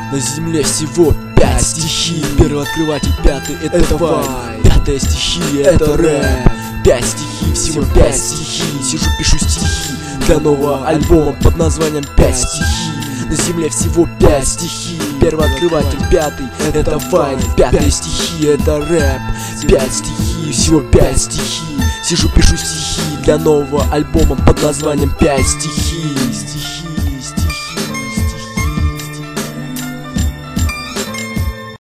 На земле всего 5 стихий. Первооткрыватель пятый — это вайб. Пятая стихия — это рэп. 5 стихий, всего 5 стихий. Сижу, пишу стихи для нового альбома под названием 5 стихий. На земле всего 5 стихий. Первооткрыватель пятый — это вайб. Пятая стихия — это рэп. 5 стихий, всего 5 стихий. Сижу, пишу стихи для нового альбома под названием 5 стихий.